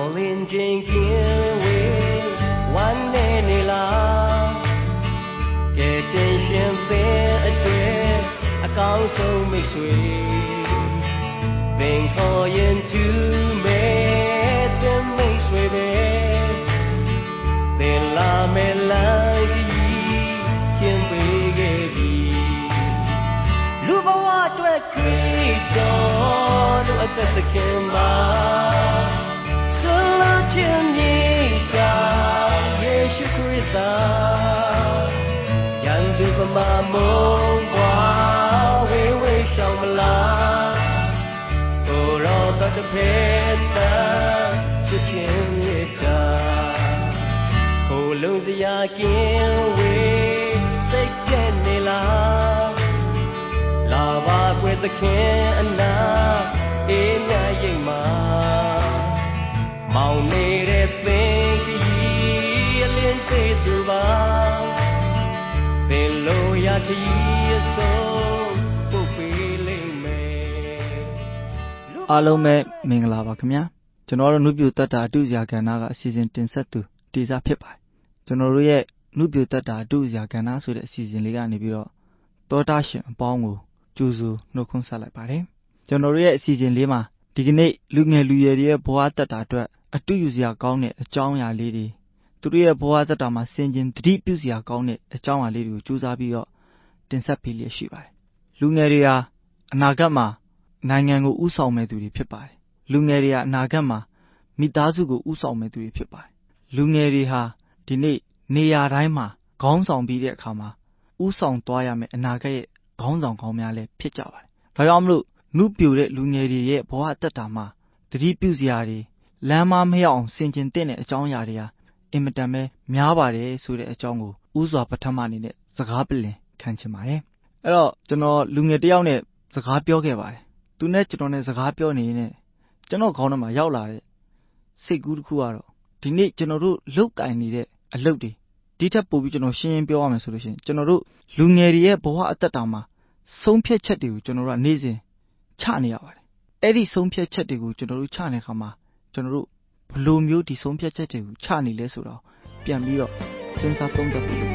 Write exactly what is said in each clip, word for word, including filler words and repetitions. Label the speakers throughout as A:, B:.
A: လင်းခြင်းကင်းဝေးဝမ်းနေနေလားကဲတင်ရှင်ပင်အတွေ့အကောင်းဆုံးမိတ်ဆွေသင်ခေါ်ရင်သူမဲတဲ့မိတ်ဆွေပဲသင်လာမဲလာကြီးခင်ပေးခဲ့ပြီလူဘဝအတွက်ခရစ်တော်တို့အသက်သခင်ပါဆလာခြင်းမြေတာယေရှုခရစ်တော်ယံသူပမာမုံဘွားဝေဝေရှောင်းမလားကိုရောတတ်ဖေးတာချစ်ခြင်းမြေတာကိုလုံးစရာကင်းဝေးစိတ်ပြည့်နေလားလာပါကွယ်သခင်အနာအေးမြရိပ်မှာမောင်နေတဲ့သင်ကြီးအလင်းသေးသူပါသင်လိုရခရီးအစိုးပုတ်ပေးလိမ့်မယ်
B: အားလုံးပဲမင်္ဂလာပါခင်ဗျာကျွန်တော်တို့နုပြူတတ်တာအတုဇာကဏ္ဍကအစီအစဉ်တင်ဆက်သူတေစာဖြစ်ပါတယ်ကျွန်တော်တို့ရဲ့နုပြူတတ်တာအတုဇာကဏ္ဍဆိုတဲ့အစီအစဉ်လေးကနေပြီးတော့သောတာရှင်အပေါင်းကိုကြိုဆိုနှုတ်ခွန်းဆက်လိုက်ပါတယ်ကျွန်တော်တို့ရဲ့အစီအစဉ်လေးမှာဒီကနေ့လူငယ်လူရွယ်တွေရဲ့ဘဝတတ်တာအတွက်အတူယူစရာကောင်းတဲ့အကြောင်းအရာလေးတွေသူတို့ရဲ့ဘဝတတ်တာမှာဆင်ခြင်သတိပြုစရာကောင်းတဲ့အကြောင်းအရာလေးတွေကိုကြိုးစားပြီးတော့တင်ဆက်ပေးလျက်ရှိပါတယ်လူငယ်တွေဟာအနာဂတ်မှာနိုင်ငံကိုဥဆောင်မဲ့သူတွေဖြစ်ပါတယ်လူငယ်တွေဟာအနာဂတ်မှာမိသားစုကိုဥဆောင်မဲ့သူတွေဖြစ်ပါတယ်လူငယ်တွေဟာဒီနေ့နေရာတိုင်းမှာခေါင်းဆောင်ပြီးတဲ့အခါမှာဥဆောင်သွားရမယ့်အနာဂတ်ရဲ့ခေါင်းဆောင်ကောင်းများလည်းဖြစ်ကြပါတယ်ဒါကြောင့်မလို့နုပြိုတဲ့လူငယ်တွေရဲ့ဘဝတက်တာမှာသတိပြုစရာတွေလမ်းမမရောက်အောင်ဆင်ခြင်တဲ့အကြောင်းအရာတွေဟာအင်မတန်ပဲများပါတယ်ဆိုတဲ့အကြောင်းကိုဥစွာပထမအနေနဲ့စကားပလင်ခံချင်ပါတယ်အဲ့တော့ကျွန်တော်လူငယ်တယောက်နဲ့စကားပြောခဲ့ပါတယ်သူနဲ့ကျွန်တော်နဲ့စကားပြောနေရင်ကျွန်တော်ခေါင်းထဲမှာရောက်လာတဲ့စိတ်ကူးတစ်ခုကတော့ဒီနေ့ကျွန်တော်တို့လုတ်ကင်နေတဲ့အလုပ်တွေဒီထက်ပိုပြီးကျွန်တော်ရှင်းရှင်းပြောရမယ်ဆိုလို့ရှိရင်ကျွန်တော်တို့လူငယ်တွေရဲ့ဘဝအသက်တာမှာဆုံးဖြတ်ချက်တွေကိုကျွန်တော်တို့ကနေ့စဉ်ချနေရပါတယ်အဲ့ဒီဆုံးဖြတ်ချက်တွေကိုကျွန်တော်တို့ချနေတဲ့အခါမှာကျွန်တော်တို့ဘယ်လိုမျိုးဒီဆုံးဖြတ်ချက်တွေကိုချနေလဲဆိုတော့ပြန်ပြီးတော့စဉ်းစားသုံးသပ်ပြီး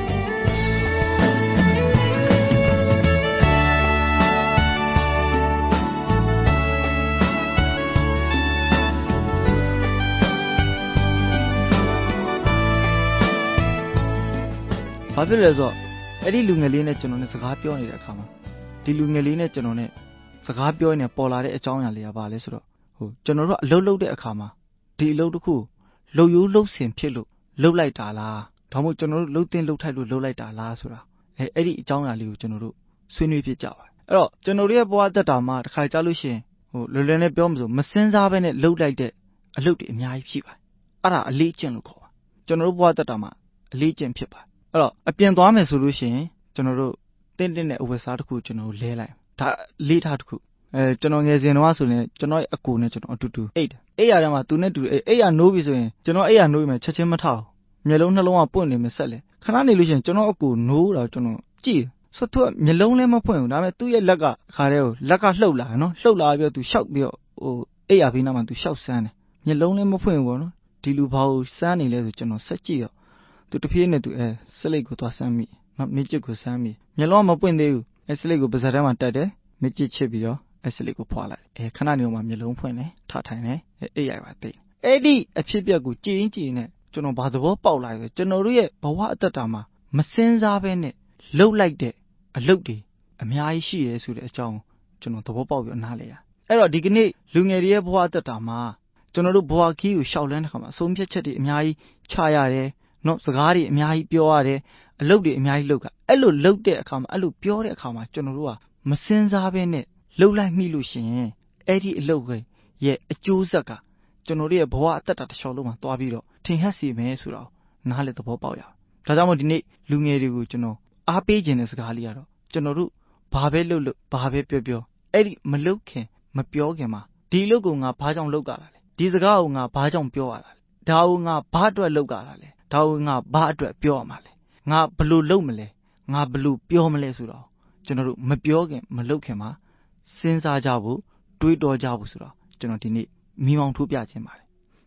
B: ဘာဖြစ်လဲဆိုတော့အဲ့ဒီလူငယ်လေးနဲ့ကျွန်တော်နဲ့စကားပြောနေတဲ့အခါမှာဒီလူငယ်လေးနဲ့ကျွန်တော်နဲ့စကားပြောနေပေါ်လာတဲ့အကြောင်းအရာလေးကဘာလဲဆိုတော့ဟိုကျွန်တော်တို့အလုပ်လုပ်တဲ့အခါမှာဒီအလုပ်တစ်ခုလှုပ်ရိုးလှုပ်ဆင်ဖြစ်လို့လှုပ်လိုက်တာလားဒါမှမဟုတ်ကျွန်တော်တို့လှုပ်တင်လှုပ်ထိုက်လို့လှုပ်လိုက်တာလားဆိုတာအဲအဲ့ဒီအကြောင်းအရာလေးကိုကျွန်တော်တို့ဆွေးနွေးဖြစ်ကြပါတယ်အဲ့တော့ကျွန်တော်တို့ရဲ့ဘဝတက်တာမှာတစ်ခါကြားလို့ရှိရင်ဟိုလွယ်လွယ်နဲ့ပြောမစို့မစင်စားဘဲနဲ့လှုပ်လိုက်တဲ့အလုပ်တွေအများကြီးဖြစ်ပါတယ်အဲ့ဒါအလေးကျင့်လို့ခေါ်ပါကျွန်တော်တို့ဘဝတက်တာမှာအလေးကျင့်ဖြစ်ပါတယ်အဲ့တော့အပြင်သွားမယ်ဆိုလို့ရှိရင်ကျွန်တော်တို့တင်းတင်းနဲ့အဝတ်စားတစ်ခုကျွန်တော်တို့လဲလိုက်ဒါလေးထားတစ်ခုအဲကျွန်တော်ငယ်စဉ်တော့ဆိုရင်ကျွန်တော်ရဲ့အကိုနဲ့ကျွန်တော်အတူတူအိတ်တယ်အိတ်ရတဲ့မှာသူနဲ့တူအိတ်ရနိုးပြီဆိုရင်ကျွန်တော်အိတ်ရနိုးပြီမယ်ချက်ချင်းမထောက်မျက်လုံးနှလုံးကပွင့်နေမှဆက်လေခဏနေလို့ရှိရင်ကျွန်တော်အကိုနိုးတာကျွန်တော်ကြည့်ဆိုသူကမျက်လုံးလည်းမပွင့်ဘူးဒါပေမဲ့သူ့ရဲ့လက်ကခါတဲ့ကိုလက်ကလှုပ်လာနော်လှုပ်လာပြီးတော့သူရှောက်ပြီးတော့ဟိုအိတ်ရဘေးနားမှာသူရှောက်ဆန်းတယ်မျက်လုံးလည်းမပွင့်ဘူးပေါ့နော်ဒီလူဘာကိုစမ်းနေလဲဆိုကျွန်တော်ဆက်ကြည့်တော့သူတဖြည်းနဲ့သူအဲစလိတ်ကိုသွားဆမ်းမိနော်မြစ်ကျစ်ကိုဆမ်းမိမျက်လုံးမပွင့်သေးဘူးအဲစလိတ်ကိုပါးစပ်ထဲမှာတက်တယ်မြစ်ကျစ်ချစ်ပြီးတော့အဲစလိတ်ကိုဖွာလိုက်အဲခဏနေမှမျက်လုံးဖွင့်တယ်ထထိုင်တယ်အဲအိပ်ရိုက်ပါသိအဲ့ဒီအဖြစ်ပြက်ကိုကြည်ရင်ကြည်ရင်နဲ့ကျွန်တော်ဘာသဘောပေါက်လာလဲကျွန်တော်တို့ရဲ့ဘဝအသက်တာမှာမစင်စားဘဲနဲ့လှုပ်လိုက်တဲ့အလုပ်တွေအများကြီးရှိရဲဆိုတဲ့အကြောင်းကျွန်တော်သဘောပေါက်ပြီးအနားလဲရအဲ့တော့ဒီကနေ့လူငယ်တွေရဲ့ဘဝအသက်တာမှာကျွန်တော်တို့ဘဝခီးကိုရှောက်လန်းတဲ့ခါမှာအဆုံးဖြတ်ချက်တွေအများကြီးချရတယ်နော်စကားတွေအများကြီးပြောရတယ်အလုပ်တွေအများကြီးလုပ်ကအဲ့လိုလုပ်တဲ့အခါမှာအဲ့လိုပြောတဲ့အခါမှာကျွန်တော်တို့ကမစင်စားဘဲနဲ့လှုပ်လိုက်မိလို့ရှိရင်အဲ့ဒီအလုပ်ရဲ့အကျိုးဆက်ကကျွန်တော်တို့ရဲ့ဘဝအသက်တာတစ်လျှောက်လုံးမှာတွားပြီးတော့ထင်ဟပ်စေမယ်ဆိုတော့နားလေသဘောပေါက်ရအောင်ဒါကြောင့်မို့ဒီနေ့လူငယ်တွေကိုကျွန်တော်အားပေးခြင်းတဲ့စကားလေးကတော့ကျွန်တော်တို့ဘာပဲလုပ်လို့ဘာပဲပြောပြောအဲ့ဒီမလုပ်ခင်မပြောခင်မှာဒီအလုပ်ကိုငါဘာကြောင့်လုပ်ကြတာလဲဒီစကားကိုငါဘာကြောင့်ပြောရတာလဲဒါကိုငါဘာအတွက်လုပ်ကြတာလဲဒါကိုငါဘာအတွက်ပြောရမှာလဲငါဘယ်လိုလုပ်မလဲငါဘယ်လိုပြောမလဲဆိုတော့ကျွန်တော်တို့မပြောခင်မလုပ်ခင်မှာစဉ်းစားကြဖို့တွေးတောကြဖို့ဆိုတော့ကျွန်တော်ဒီနေ့မိမောင်းထိုးပြခြင်းပါတယ်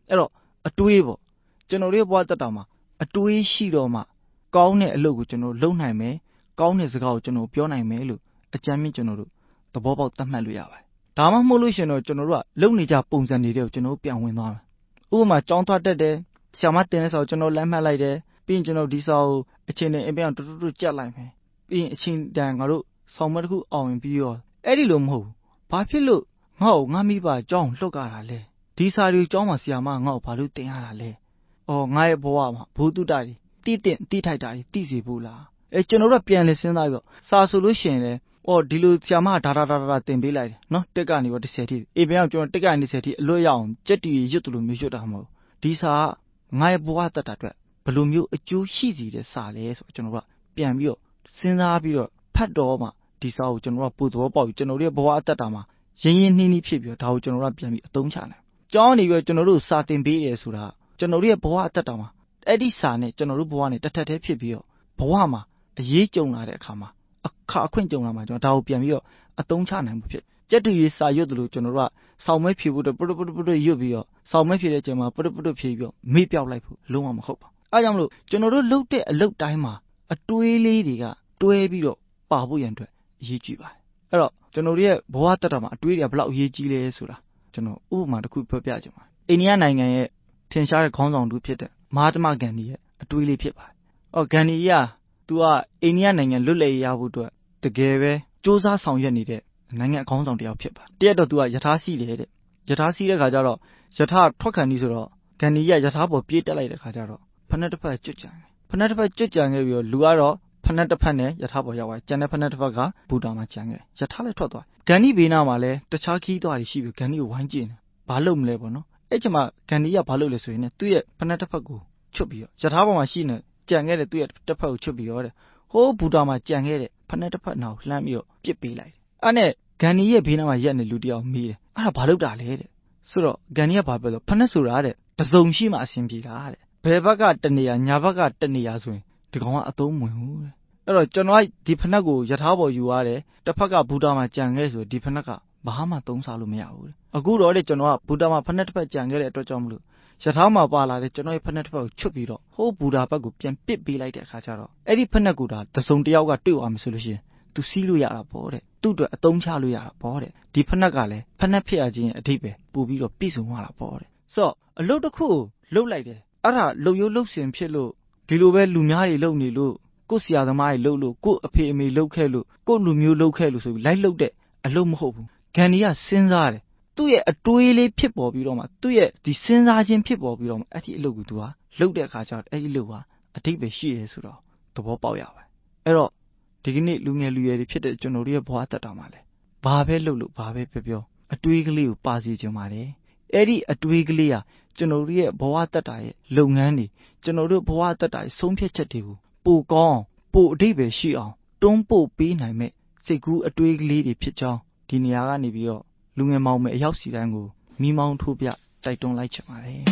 B: အဲ့တော့အတွေးပေါ့ကျွန်တော်တို့ရဲ့ဘဝတက်တာမှာအတွေးရှိတော့မှကောင်းတဲ့အလုပ်ကိုကျွန်တော်လုပ်နိုင်မယ်ကောင်းတဲ့စကားကိုကျွန်တော်ပြောနိုင်မယ်လို့အကြမ်းမြင့်ကျွန်တော်တို့သဘောပေါက်သတ်မှတ်လို့ရပါတယ်ဒါမှမဟုတ်လို့ရှင်တော့ကျွန်တော်တို့ကလုပ်နေကြပုံစံတွေတွေကိုကျွန်တော်ပြန်ဝင်သွားမယ်ဥပမာကြောင်းသွားတက်တယ်ဆ iam မတင်တဲ့စာကိုကျွန်တော်လမ်းမှတ်လိုက်တယ်ပြီးရင်ကျွန်တော်ဒီစာကိုအချိန်နဲ့အပြင်တူတူတူကြက်လိုက်မယ်ပြီးရင်အချိန်တန်ငါတို့ဆောင်မတစ်ခုအောင်ရင်ပြီးတော့အဲ့ဒီလိုမဟုတ်ဘူးဘာဖြစ်လို့ငါ့ကိုငါမိဘအကြောင်းလှုပ်ကြတာလဲဒီစာတွေအကြောင်းမှာဆ iam မငါ့ကိုဘာလို့တင်ရတာလဲအော်ငါရဲ့ဘဝမှာဘုသူတ္တတွေတိတင်တိထိုက်တာတွေသိစေဖို့လားအဲကျွန်တော်တို့ပြန်လည်စဉ်းစားပြီးတော့စာဆိုလို့ရှိရင်လေအော်ဒီလိုဆ iam မဒါဒါဒါဒါတင်ပေးလိုက်တယ်နော်တက်ကနေတော့တစ်ဆယ်ထိအေးပြန်ကျွန်တော်တက်ကနေတစ်ဆယ်ထိအလွတ်ရအောင်ကြက်တီရွတ်တယ်လို့မျိုးရွတ်တာမဟုတ်ဒီစာကငါရဲ့ဘဝတက်တာအတွက်ဘယ်လိုမျိုးအကျိုးရှိစီတဲ့စာလဲဆိုတော့ကျွန်တော်တို့ကပြန်ပြီးတော့စဉ်းစားပြီးတော့ဖတ်တော့မှဒီစာကိုကျွန်တော်တို့ကပို့သဘောပေါက်ပြီးကျွန်တော်တို့ရဲ့ဘဝအတက်တာမှာရင်းရင်းနှီးနှီးဖြစ်ပြီးတော့ဒါကိုကျွန်တော်တို့ကပြန်ပြီးအသုံးချနိုင်ကျောင်းနေပြီးတော့ကျွန်တော်တို့စာတင်ပေးတယ်ဆိုတာကျွန်တော်တို့ရဲ့ဘဝအတက်တာမှာအဲ့ဒီစာနဲ့ကျွန်တော်တို့ဘဝနဲ့တစ်ထပ်တည်းဖြစ်ပြီးတော့ဘဝမှာအရေးကြုံလာတဲ့အခါမှာအခါအခွင့်ကြုံလာမှာကျွန်တော်ဒါကိုပြန်ပြီးတော့အသုံးချနိုင်မှုဖြစ်ကြက်တူရေးစာရွတ်တယ်လို့ကျွန်တော်တို့ကစောင့်မဲဖြေဖို့တော့ပုတ်ပုတ်ပုတ်ရွတ်ပြီးတော့စောင့်မဲဖြေတဲ့အချိန်မှာပုတ်ပုတ်ဖြေပြီးတော့မေ့ပြောက်လိုက်ဖို့လုံးဝမဟုတ်ပါအဲကြောင့်မလို့ကျွန်တော်တို့လုပ်တဲ့အလုပ်တိုင်းမှာအတွေးလေးတွေကတွဲပြီးတော့ပါဖို့ရန်အတွက်အရေးကြီးပါတယ်အဲ့တော့ကျွန်တော်တို့ရဲ့ဘဝတက်တာမှာအတွေးတွေကဘယ်လောက်အရေးကြီးလဲဆိုတာကျွန်တော်ဥပမာတစ်ခုပြောပြချင်ပါတယ်အိန္ဒိယနိုင်ငံရဲ့ထင်ရှားတဲ့ခေါင်းဆောင်တူဖြစ်တဲ့မဟာတမဂန္ဒီရဲ့အတွေးလေးဖြစ်ပါတယ်အော်ဂန္ဒီကသူကအိန္ဒိယနိုင်ငံလွတ်လပ်ရေးရဖို့အတွက်တကယ်ပဲစူးစမ်းဆောင်ရွက်နေတဲ့နိုင်ငံခေါင်းဆောင်တစ်ယောက်ဖြစ်ပါတယ်တရက်တော့သူကယထာစီးတယ်တဲ့ယထာစီးတဲ့ခါကျတော့ယထာထွက်ခံပြီးဆိုတော့ဂန္ဒီကယထာပေါ်ပြေးတက်လိုက်တဲ့ခါကျတော့ဖက်နဲ့တစ်ဖက်ကျွတ်ကြံတယ်ဖက်နဲ့တစ်ဖက်ကျွတ်ကြံခဲ့ပြီးတော့လူကတော့ဖက်နဲ့တစ်ဖက်နဲ့ယထာပေါ်ရောက်သွားကျန်တဲ့ဖက်နဲ့တစ်ဖက်ကဘူတာမှာကျန်ခဲ့ယထာလည်းထွက်သွားဂန္ဒီဘေးနားမှာလည်းတခြားခီးသွားတွေရှိပြီးဂန္ဒီကိုဝိုင်းကျင်တယ်ဘာလုပ်မလဲပေါ့နော်အဲ့ချိန်မှာဂန္ဒီကဘာလုပ်လဲဆိုရင်သူ့ရဲ့ဖက်နဲ့တစ်ဖက်ကိုချွတ်ပြီးတော့ယထာပေါ်မှာရှိနေကြံခဲ့တဲ့သူ့ရဲ့တစ်ဖက်ကိုချွတ်ပြီးတော့တဲ့ဟိုးဘူတာမှာကြံခဲ့တဲ့ဖက်နဲ့တစ်ဖက်နောက်လှမ်းပြီးတော့ပစ်ပေးလိုက်အဲ့နဲ့ဂန္ဒီရဲ့ဘေးနားမှာရက်နေလူတယောက်မေးတယ်အဲ့ဒါဘာလုပ်တာလဲတဲ့ဆိုတော့ဂန္ဒီကဘာပြောလဲဖက်နဲ့ဆိုတာတဲ့တစုံရှိမှအဆင်ပြေတာတဲ့ဘယ်ဘက်ကတနေရညာဘက်ကတနေရဆိုရင်ဒီကောင်ကအသုံးမဝင်ဘူးတဲ့အဲ့တော့ကျွန်တော်ကဒီဖက်နဲ့ကိုယထာပေါ်ယူရတယ်တစ်ဖက်ကဘူတာမှာကြံခဲ့ဆိုဒီဖက်နဲ့ကဘာမှသုံးစားလို့မရဘူးတဲ့အခုတော့လေကျွန်တော်ကဘူတာမှာဖက်နဲ့တစ်ဖက်ကြံခဲ့တဲ့အတွက်ကြောင့်မလို့ယထာမှာပါလာတဲ့ကျွန်တော်ရဲ့ဖက်နဲ့တစ်ဖက်ကိုချွတ်ပြီးတော့ဟိုးဘူတာဘက်ကိုပြန်ပစ်ပေးလိုက်တဲ့အခါကျတော့အဲ့ဒီဖက်နဲ့ကိုဒါတစုံတစ်ယောက်ကတွေ့သွားမယ်ဆိုလို့ရှိရင်သူစီးလို့ရတာပေါ့တဲ့သူ့အတွက်အသုံးချလို့ရတာပေါ့တဲ့ဒီဖက်နဲ့ကလည်းဖက်နဲ့ဖြစ်ရခြင်းအဓိပ္ပာယ်ပို့ပြီးတော့ပြည့်စုံသွားတာပေါ့တဲ့ဆိုတော့အလုပ်တစ်ခုကိုလုပ်လိုက်တယ်အဲ့ဒါလုံရုပ်လှုပ်ရှင်ဖြစ်လို့ဒီလိုပဲလူများတွေလုပ်နေလို့ကိုယ့်ဆရာသမားတွေလုပ်လို့ကိုယ့်အဖေအမေလုပ်ခဲ့လို့ကိုယ့်လူမျိုးလုပ်ခဲ့လို့ဆိုပြီးလိုက်လုပ်တဲ့အလုပ်မဟုတ်ဘူးဂန္ဒီကစဉ်းစားတယ်သူ့ရဲ့အတွေးလေးဖြစ်ပေါ်ပြီးတော့မှသူ့ရဲ့ဒီစဉ်းစားခြင်းဖြစ်ပေါ်ပြီးတော့မှအဲ့ဒီအလုပ်ကိုသူကလုပ်တဲ့အခါကျတော့အဲ့ဒီအလုပ်ကအဓိပ္ပာယ်ရှိရဲဆိုတော့သဘောပေါက်ရပါတယ်အဲ့တော့ဒီကနေ့လူငယ်လူရွယ်တွေဖြစ်တဲ့ကျွန်တော်တို့ရဲ့ဘဝတက်တာမှာလဲဘာပဲလုပ်လို့ဘာပဲပြောပြောအတွေးကလေးကိုပါစီခြင်းပါတယ်အဲ့ဒီအတွေးကလေးဟာကျွန်တော်တို့ရဲ့ဘဝတက်တာရဲ့လုပ်ငန်းတွေကျွန်တော်တို့ဘဝတက်တာရဲ့ဆုံးဖြတ်ချက်တွေကိုပိုကောင်းပိုအဓိပ္ပာယ်ရှိအောင်တွန်းပို့ပေးနိုင်မဲ့စိတ်ကူးအတွေးကလေးတွေဖြစ်ကြောင်းဒီနေရာကနေပြီးတော့လူငယ်မောင်မယ်အရောက်စီတိုင်းကိုမိမောင်းထိုးပြတိုက်တွန်းလိုက်ချင်ပါတယ်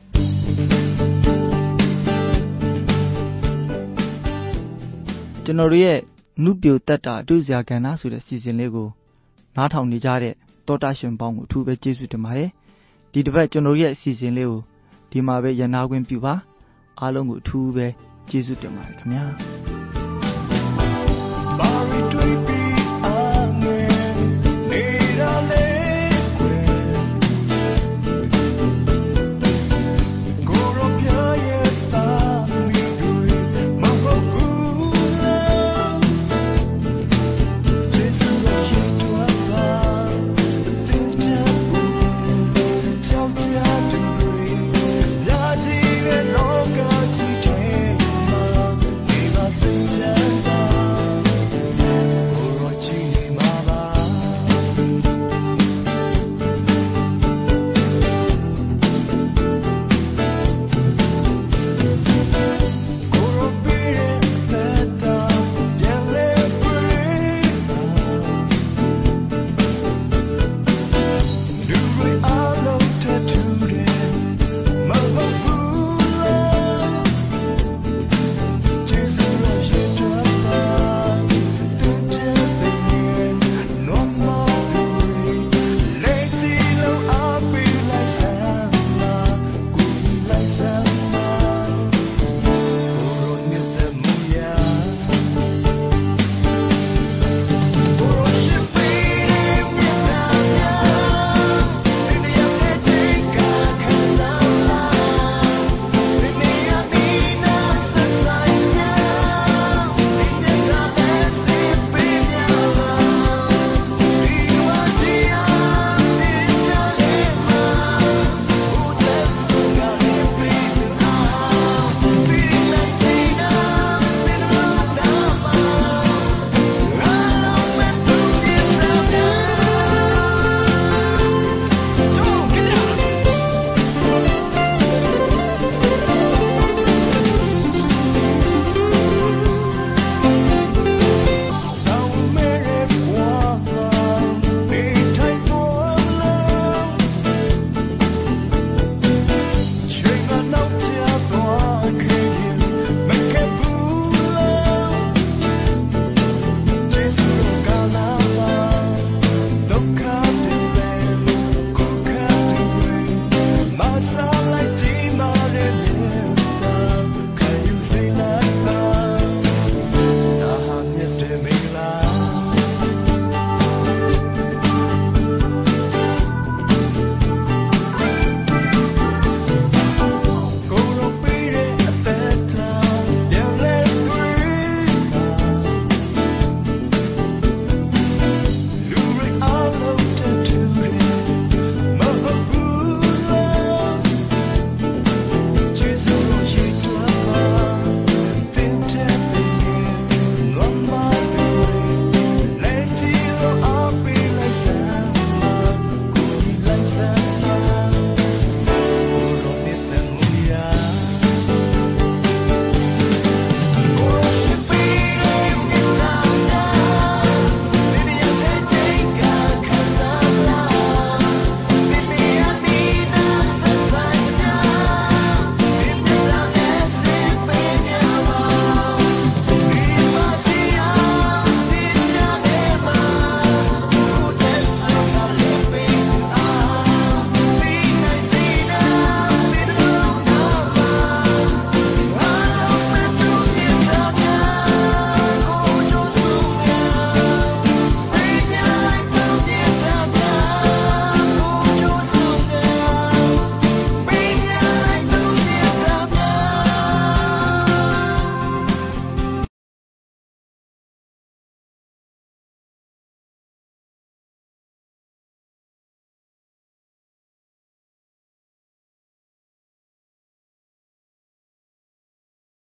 B: ကျွန်တော်တို့ရဲ့နုပြိုတက်တာအတွေ့အကြုံကဏ္ဍဆိုတဲ့စီစဉ်လေးကိုနားထောင်နေကြတဲ့တောတာရှင်ပေါင်းကိုအထူးပဲကျေးဇူးတင်ပါတယ်ဒီတစ်ပတ်ကျွန်တော်ရဲ့အစီအစဉ်လေးကိုဒီမှာပဲရနာခွင့်ပြုပါအားလုံးကိုအထူးပဲကျေးဇူးတင်ပါတယ်ခင်ဗျာ